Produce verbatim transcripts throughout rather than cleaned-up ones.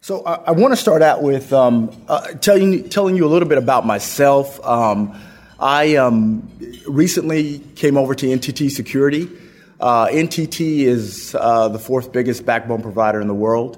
So I, I want to start out with um, uh, telling telling you a little bit about myself. Um, I um, recently came over to N T T Security. Uh, N T T is uh, the fourth biggest backbone provider in the world.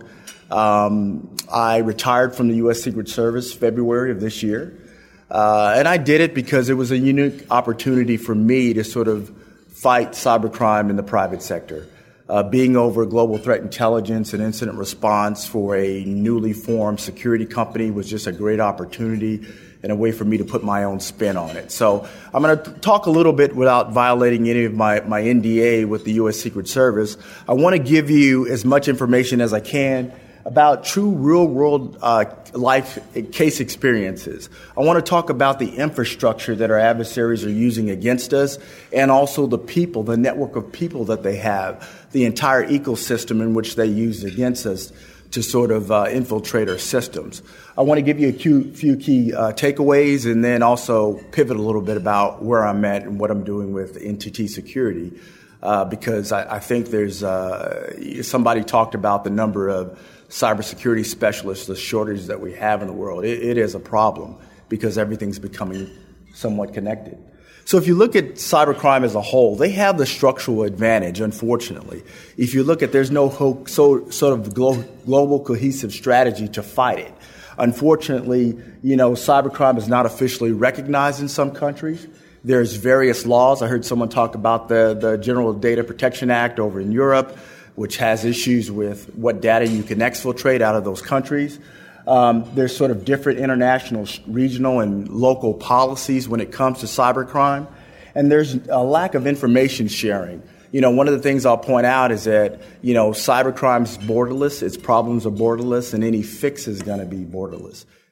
Um, I retired from the U S Secret Service February of this year. Uh, and I did it because it was a unique opportunity for me to sort of fight cybercrime in the private sector. Uh, being over global threat intelligence and incident response for a newly formed security company was just a great opportunity and a way for me to put my own spin on it. So I'm going to talk a little bit without violating any of my, my N D A with the U S Secret Service. I want to give you as much information as I can about true real-world uh, life case experiences. I want to talk about the infrastructure that our adversaries are using against us and also the people, the network of people that they have, the entire ecosystem in which they use against us to sort of uh, infiltrate our systems. I want to give you a few, few key uh, takeaways and then also pivot a little bit about where I'm at and what I'm doing with N T T Security uh, because I, I think there's uh, somebody talked about the number of cybersecurity specialists, the shortage that we have in the world. It, it is a problem because everything's becoming somewhat connected. So if you look at cybercrime as a whole, they have the structural advantage, unfortunately. If you look at, there's no ho- so, sort of glo- global cohesive strategy to fight it. Unfortunately, you know, cybercrime is not officially recognized in some countries. There's various laws. I heard someone talk about the, the General Data Protection Act over in Europe, which has issues with what data you can exfiltrate out of those countries. Um, there's sort of different international, regional, and local policies when it comes to cybercrime. And there's a lack of information sharing. You know, one of the things I'll point out is that, you know, cybercrime is borderless, its problems are borderless, and any fix is going to be borderless.